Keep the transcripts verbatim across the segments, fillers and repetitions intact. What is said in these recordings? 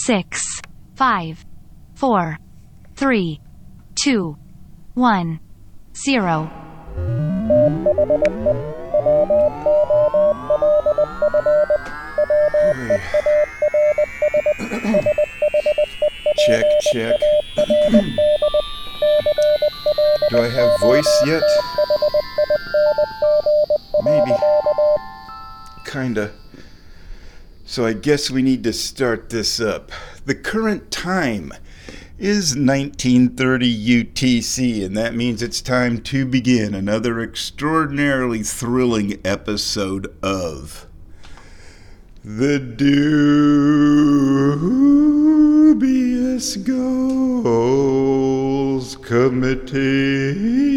six, five, four, three, two, one, zero. Check, check. Do I have voice yet? Maybe. Kinda. So I guess we need to start this up. The current time is nineteen thirty U T C, and that means it's time to begin another extraordinarily thrilling episode of The Dubious Goals Committee.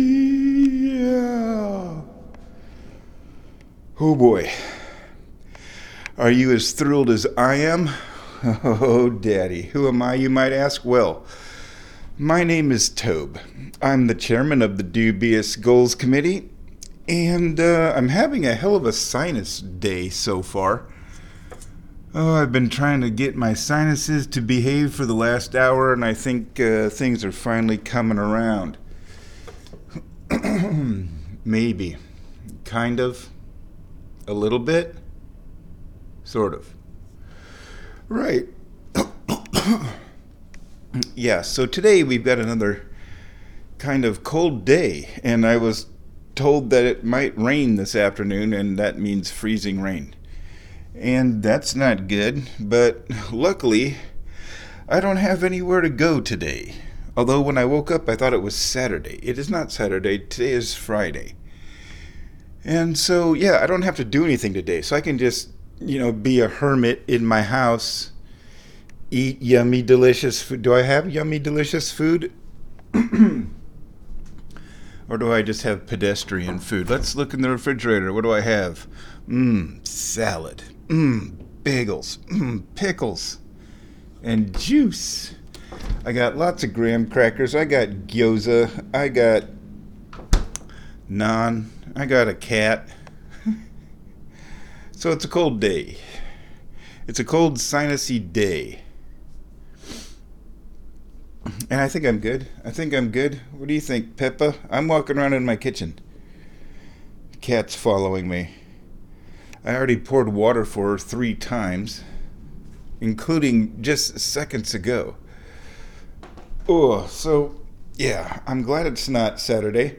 Yeah. Oh boy. Are you as thrilled as I am? Oh, Daddy. Who am I, you might ask? Well, my name is Tobe. I'm the chairman of the Dubious Goals Committee, and uh, I'm having a hell of a sinus day so far. Oh, I've been trying to get my sinuses to behave for the last hour, and I think uh, things are finally coming around. Maybe. Kind of. A little bit. Sort of. Right. Yeah, so today we've got another kind of cold day, and I was told that it might rain this afternoon, and that means freezing rain. And that's not good, but luckily, I don't have anywhere to go today. Although when I woke up, I thought it was Saturday. It is not Saturday, today is Friday. And so, yeah, I don't have to do anything today, so I can just, you know, be a hermit in my house, eat yummy, delicious food. Do I have yummy, delicious food? Or do I just have pedestrian food? Let's look in the refrigerator. What do I have? Mmm, salad. Mmm, bagels. Mmm, pickles. And juice. I got lots of graham crackers. I got gyoza. I got naan. I got a cat. So it's a cold day. It's a cold, sinusy day. And I think I'm good. I think I'm good. What do you think, Peppa? I'm walking around in my kitchen. The cat's following me. I already poured water for her three times, including just seconds ago. Oh, so, yeah, I'm glad it's not Saturday.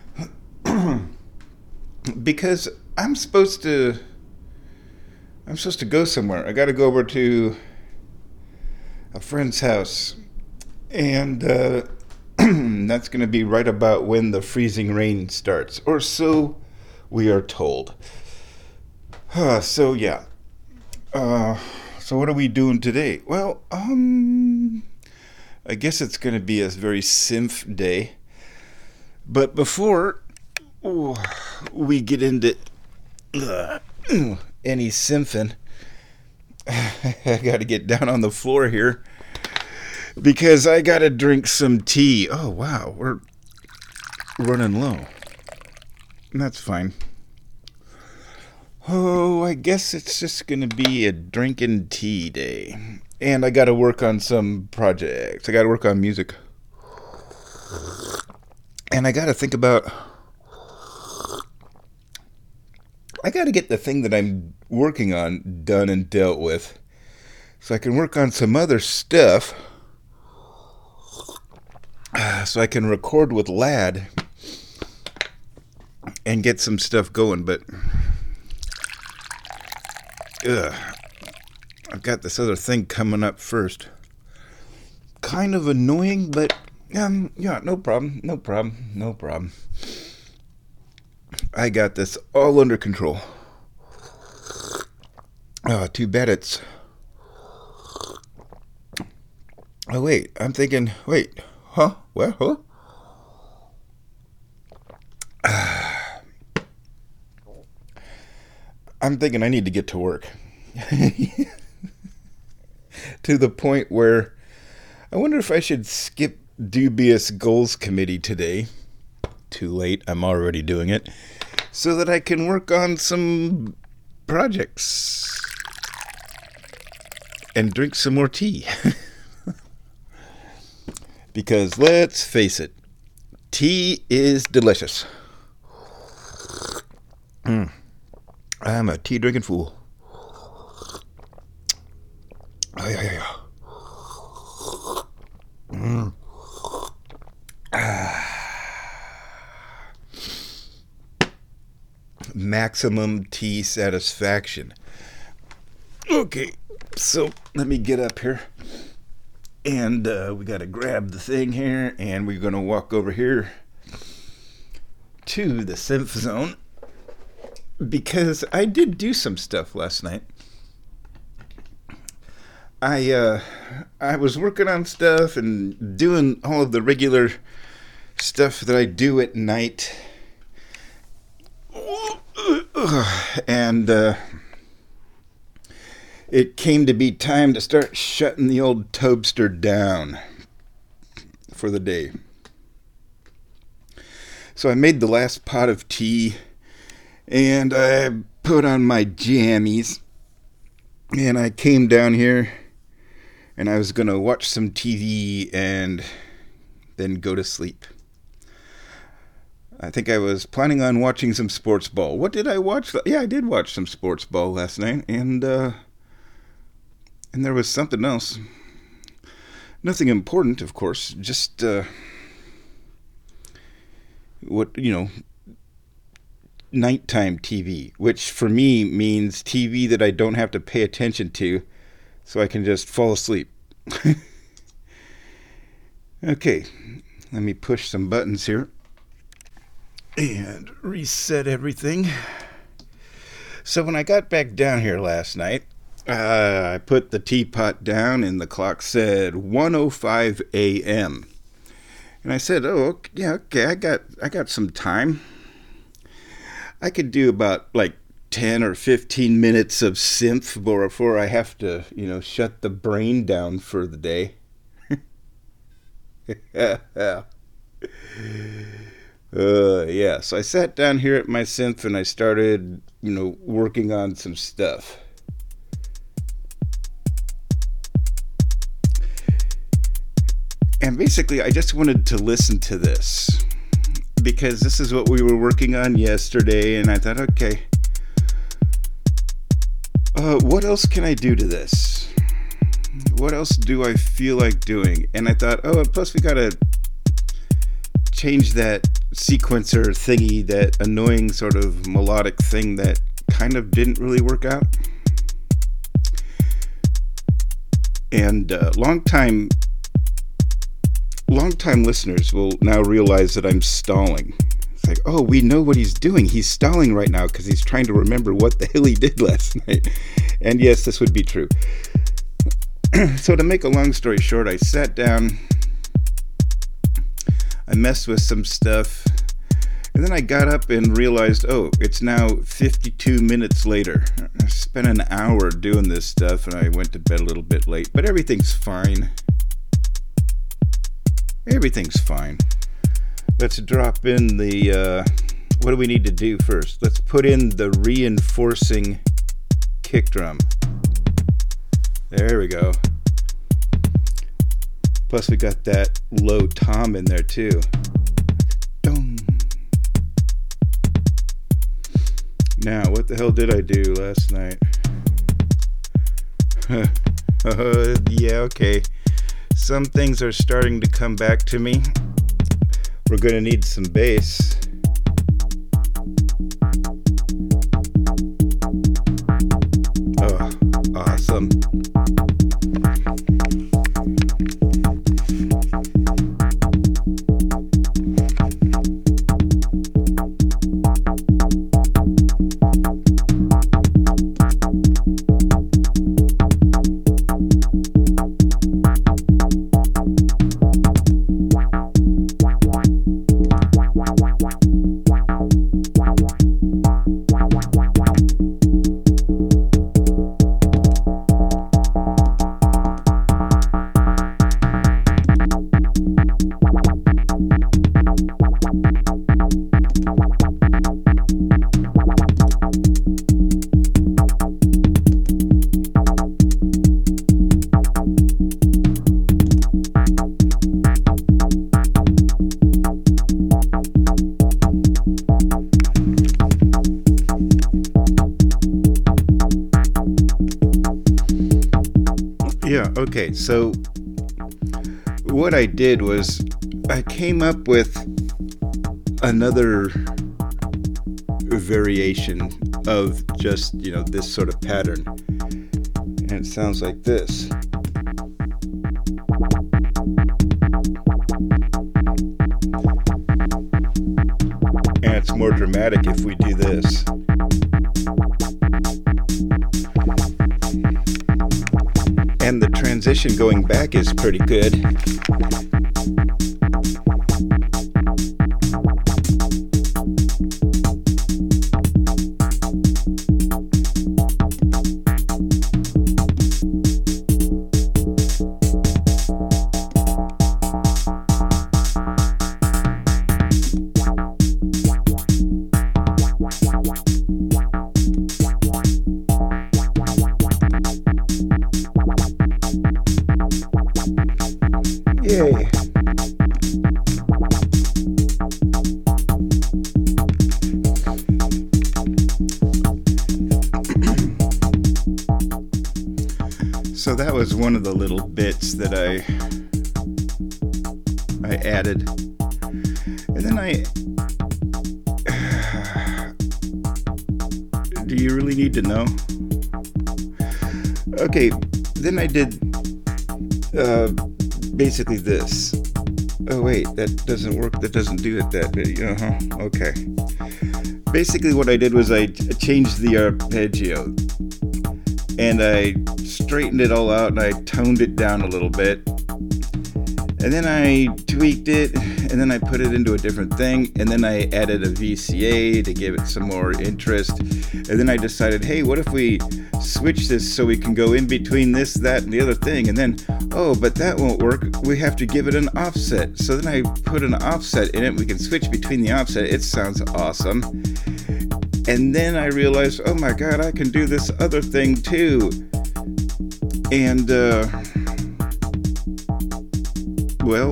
Because I'm supposed to... I'm supposed to go somewhere. I got to go over to a friend's house. And uh, that's going to be right about when the freezing rain starts. Or so we are told. Uh, so, yeah. Uh, so what are we doing today? Well, um, I guess it's going to be a very synth day. But before oh, we get into uh, any symphing, I got to get down on the floor here. Because I gotta drink some tea. Oh, wow. We're running low. That's fine. Oh, I guess it's just gonna be a drinking tea day. And I gotta work on some projects. I gotta work on music. And I gotta think about... I gotta get the thing that I'm working on done and dealt with. So I can work on some other stuff. So I can record with Lad and get some stuff going, but ugh, I've got this other thing coming up first. Kind of annoying, but um, yeah, no problem, no problem, no problem. I got this all under control. Oh, too bad it's... Oh, wait, I'm thinking, wait... Huh? Where? Huh? I'm thinking I need to get to work. To the point where I wonder if I should skip Dubious Goals Committee today. Too late. I'm already doing it. So that I can work on some projects. and drink some more tea. Because let's face it, tea is delicious. Mm. I'm a tea drinking fool. Oh, yeah, yeah, yeah. Mm. Ah. Maximum tea satisfaction. Okay, so let me get up here. And uh, we got to grab the thing here. And we're going to walk over here to the synth zone. Because I did do some stuff last night. I uh, I was working on stuff and doing all of the regular stuff that I do at night. And uh, it came to be time to start shutting the old toaster down for the day. So I made the last pot of tea, and I put on my jammies, and I came down here, and I was going to watch some T V and then go to sleep. I think I was planning on watching some sports ball. What did I watch? Yeah, I did watch some sports ball last night, and uh, and there was something else. Nothing important, of course. Just uh, what you know, nighttime T V, which for me means T V that I don't have to pay attention to, so I can just fall asleep. Okay, let me push some buttons here. And reset everything. So when I got back down here last night, uh, I put the teapot down and the clock said one oh five a.m. And I said, "Oh, okay, yeah, okay, I got, I got some time. I could do about like ten or fifteen minutes of synth before I have to, you know, shut the brain down for the day." Uh, yeah, so I sat down here at my synth and I started, you know, working on some stuff. And basically, I just wanted to listen to this because this is what we were working on yesterday, and I thought, okay, uh, what else can I do to this? What else do I feel like doing? And I thought, oh, and plus we gotta change that sequencer thingy, that annoying sort of melodic thing that kind of didn't really work out. And uh, long time long time listeners will now realize that I'm stalling. It's like, oh, we know what he's doing. He's stalling right now because he's trying to remember what the hell he did last night. And yes, this would be true. So to make a long story short, I sat down, I messed with some stuff, and then I got up and realized, oh, it's now fifty-two minutes later. I spent an hour doing this stuff, and I went to bed a little bit late, but everything's fine. Everything's fine. Let's drop in the, uh, what do we need to do first? Let's put in the reinforcing kick drum. There we go. Plus we got that low tom in there too. Dong. Now, what the hell did I do last night? uh, yeah, okay. Some things are starting to come back to me. We're gonna need some bass. Oh, awesome. Okay, so what I did was I came up with another variation of just, you know, this sort of pattern. And it sounds like this. And it's more dramatic if we do this. And the transition going back is pretty good. Yay. So that was one of the little bits that I I added. And then I do you really need to know? Okay, then I did uh basically this. Oh wait, that doesn't work. That doesn't do it. That uh-huh. Okay. Basically, what I did was I changed the arpeggio, and I straightened it all out, and I toned it down a little bit, and then I tweaked it, and then I put it into a different thing, and then I added a V C A to give it some more interest, and then I decided, hey, what if we switch this so we can go in between this, that, and the other thing, and then, oh, but that won't work, we have to give it an offset. So then I put an offset in it, we can switch between the offset, it sounds awesome. And then I realized, oh my god, I can do this other thing too. And, uh, well,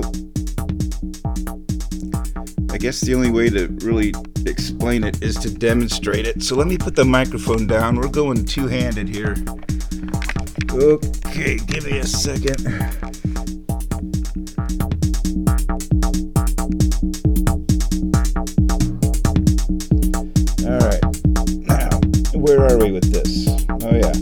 I guess the only way to really explain it is to demonstrate it. So let me put the microphone down. We're going two-handed here. Okay, give me a second. All right. Now, where are we with this? Oh, yeah.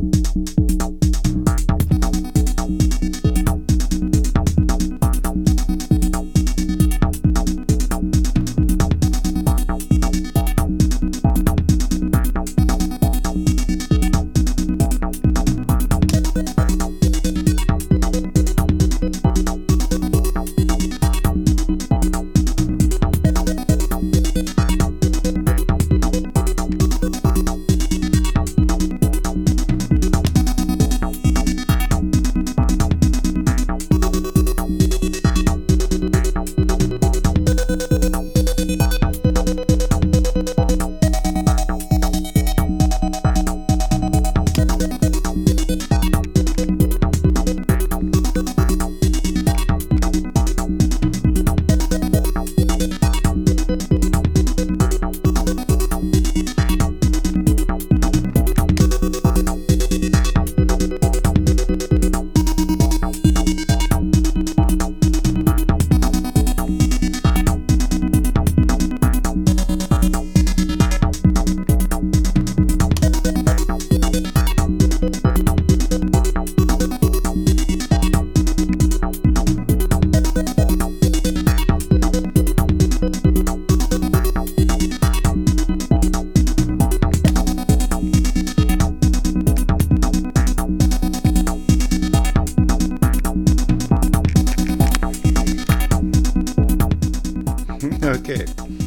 Okay.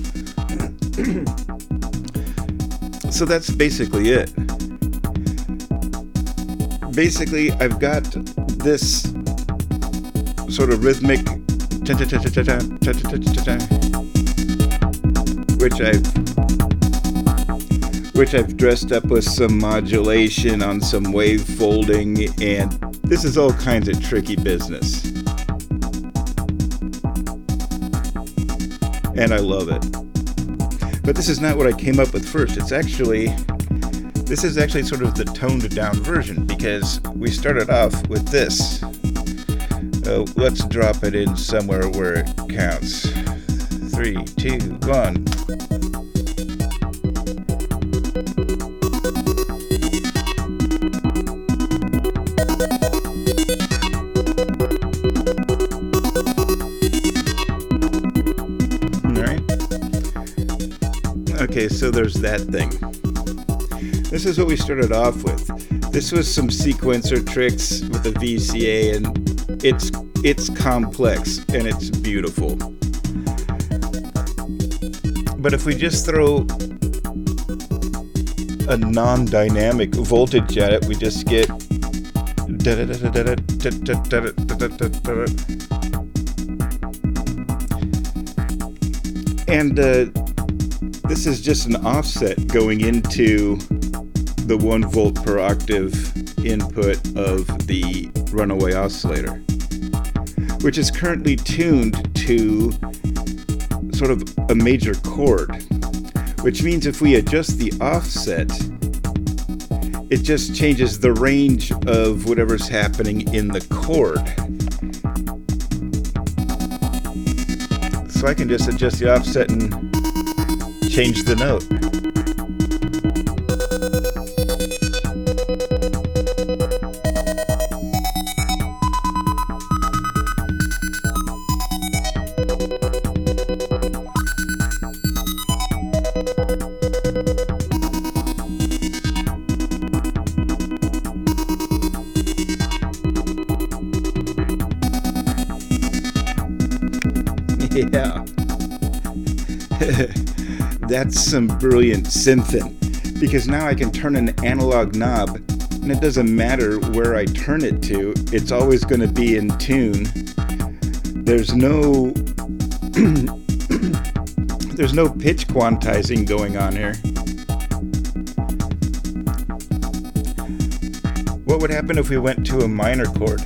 So that's basically it. Basically, I've got this sort of rhythmic which I've which I've dressed up with some modulation on some wave folding, and this is all kinds of tricky business. And I love it. But this is not what I came up with first. It's actually, This is actually sort of the toned down version because we started off with this. Uh, let's drop it in somewhere where it counts. Three, two, one. Okay, so there's that thing. This is what we started off with. This was some sequencer tricks with the V C A, and it's it's complex and it's beautiful. But if we just throw a non-dynamic voltage at it, we just get and uh, this is just an offset going into the one volt per octave input of the runaway oscillator, which is currently tuned to sort of a major chord, which means if we adjust the offset, it just changes the range of whatever's happening in the chord. So I can just adjust the offset and change the note. Yeah. That's some brilliant synthing, because now I can turn an analog knob and it doesn't matter where I turn it to, it's always going to be in tune. There's no there's no pitch quantizing going on here. What would happen if we went to a minor chord?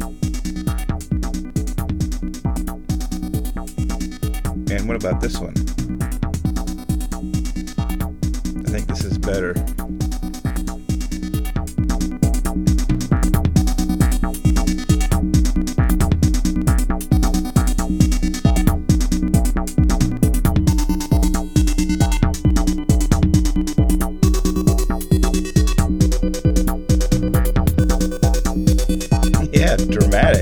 And what about this one? I think this is better. Yeah, dramatic.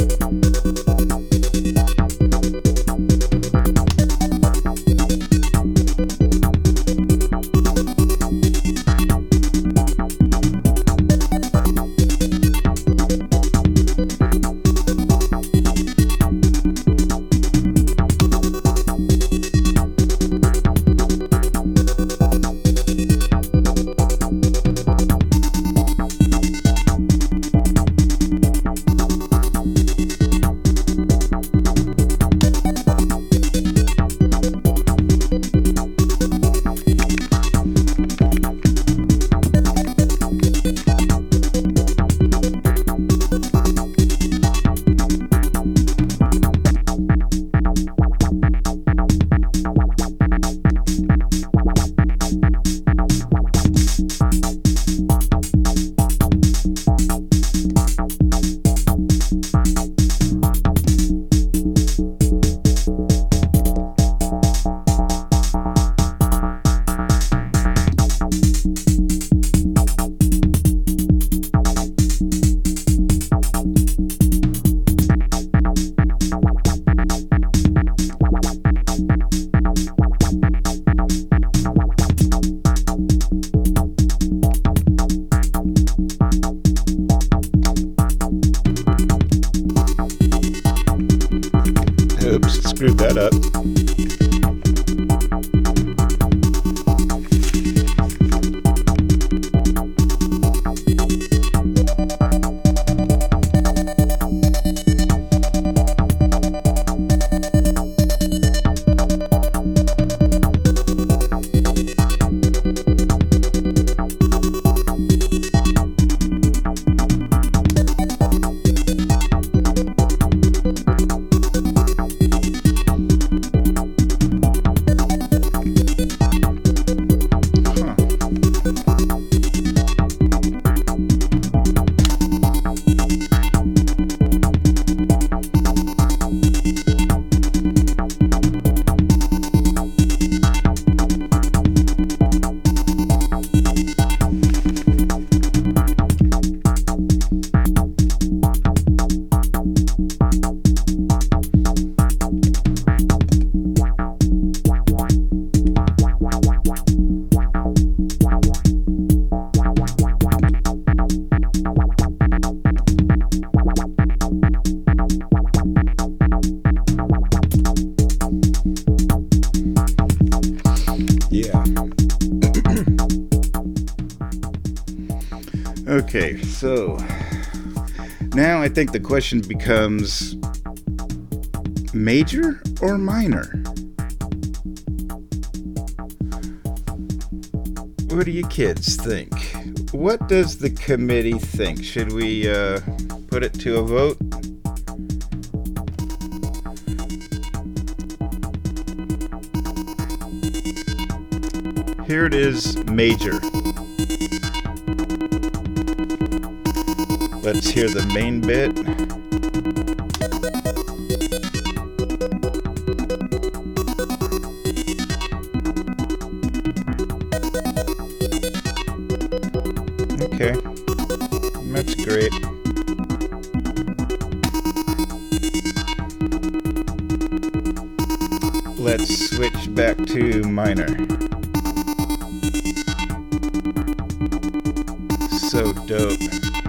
Oops, screwed that up. Okay, so now I think the question becomes major or minor? What do you kids think? What does the committee think? Should we uh, put it to a vote? Here it is, major. Let's hear the main bit. Okay, that's great. Let's switch back to minor. So dope.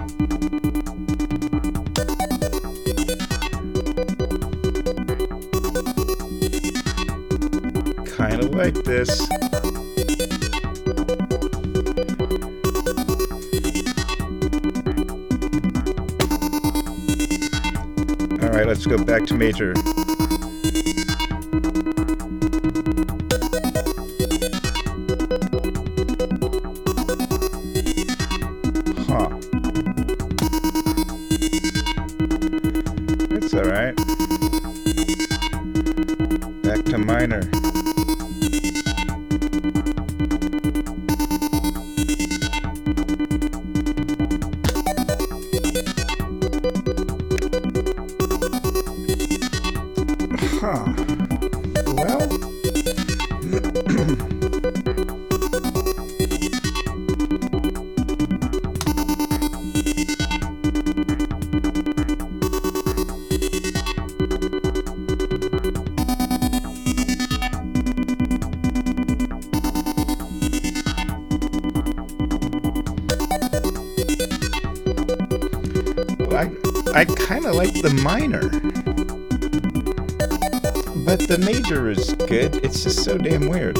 Kinda like this. Alright, let's go back to major. Huh. It's alright. Back to minor. Huh. Well, I I kind of like the minor. But the major is good, it's just so damn weird.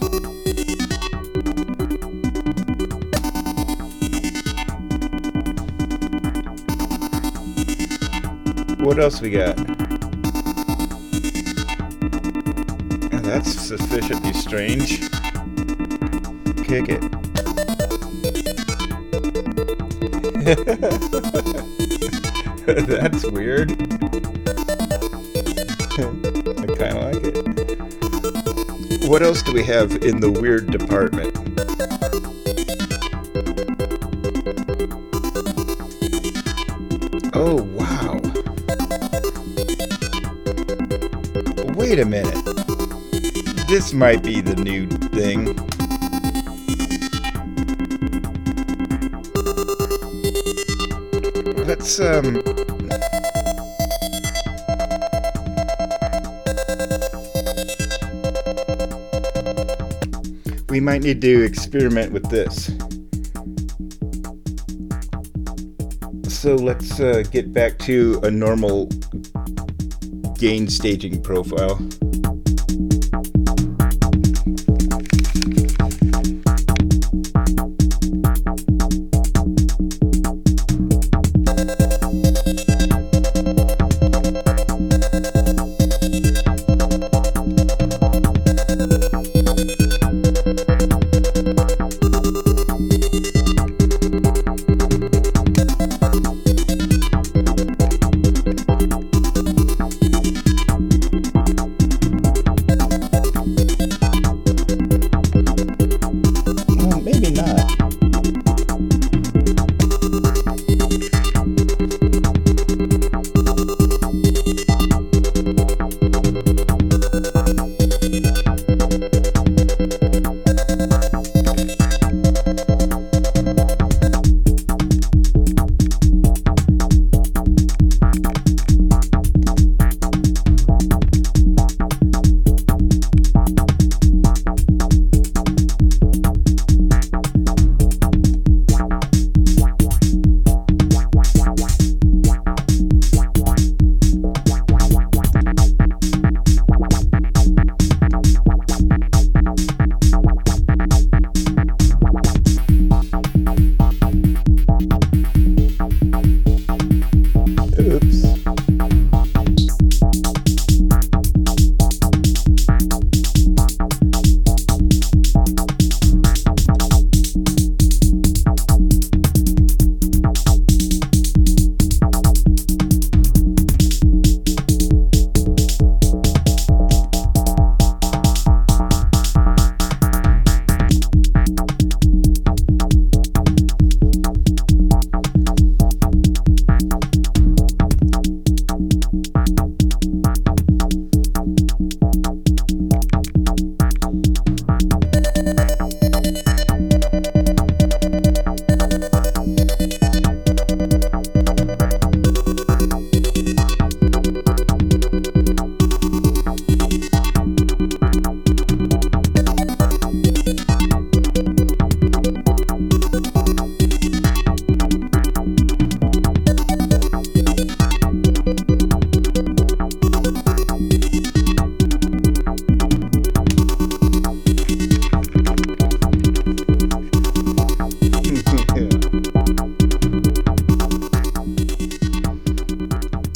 What else we got? Oh, that's sufficiently strange. Kick it. That's weird. I kind of like it. What else do we have in the weird department? Oh, wow. Wait a minute. This might be the new thing. Let's, um... we might need to experiment with this. So let's uh, get back to a normal gain staging profile.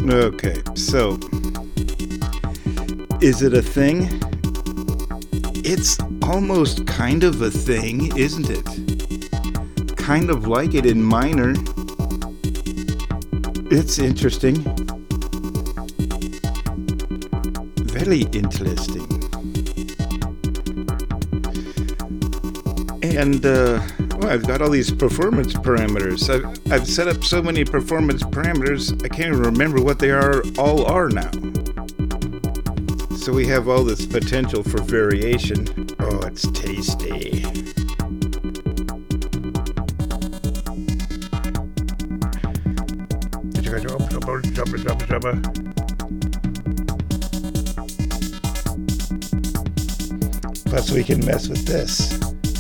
Okay, so is it a thing? It's almost kind of a thing, isn't it? Kind of like it in minor. It's interesting. Very interesting. And, uh, well, I've got all these performance parameters. I've, I've set up so many performance parameters, I can't even remember what they are, all are now. So we have all this potential for variation. Oh, it's tasty. Plus we can mess with this.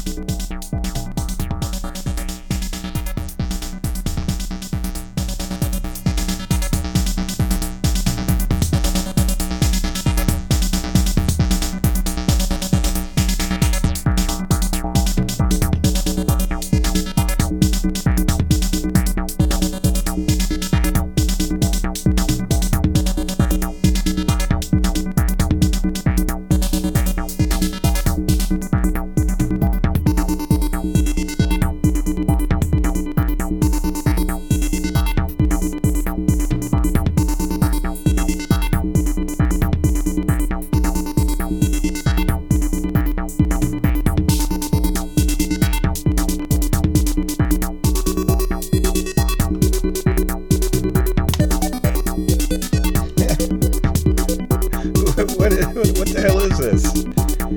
What, what, what the hell is this?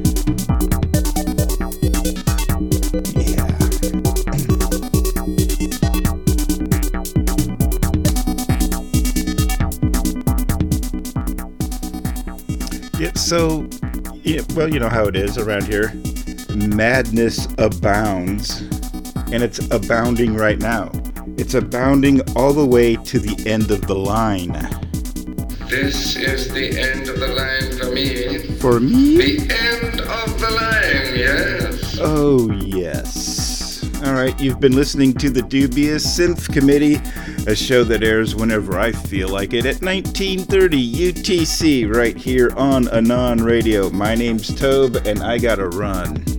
Yeah. Yeah, so, yeah, well, you know how it is around here. Madness abounds, and it's abounding right now. It's abounding all the way to the end of the line. This is the end of the line for me. For me? The end of the line, yes. Oh, yes. All right, you've been listening to the Dubious Synth Committee, a show that airs whenever I feel like it at nineteen thirty U T C right here on Anon Radio. My name's Tobe, and I gotta run.